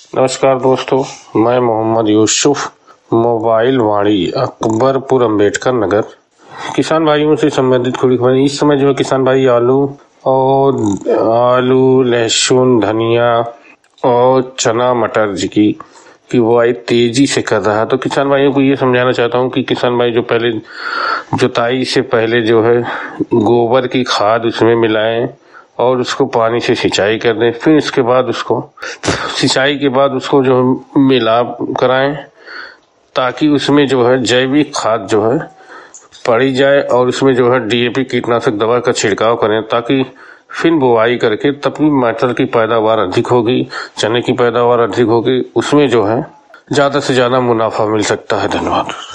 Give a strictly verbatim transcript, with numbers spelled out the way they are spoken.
नमस्कार दोस्तों, मैं मोहम्मद यूसुफ, मोबाइल वाणी, अकबरपुर, अंबेडकर नगर। किसान भाइयों से संबंधित थोड़ी खबर। इस समय जो है किसान भाई आलू और आलू लहसुन धनिया और चना मटर जी की की बुआई तेजी से कर रहा है। तो किसान भाइयों को ये समझाना चाहता हूँ कि किसान भाई जो पहले जुताई से पहले जो है गोबर की खाद उसमें मिलाएं और उसको पानी से सिंचाई कर दें। फिर इसके बाद उसको सिंचाई के बाद उसको जो है मिलाप कराएं, ताकि उसमें जो है जैविक खाद जो है पड़ी जाए और उसमें जो है डी ए पी कीटनाशक दवा का छिड़काव करें, ताकि फिर बुआई करके तभी मटर की पैदावार अधिक होगी, चने की पैदावार अधिक होगी, उसमें जो है ज़्यादा से ज़्यादा मुनाफा मिल सकता है। धन्यवाद।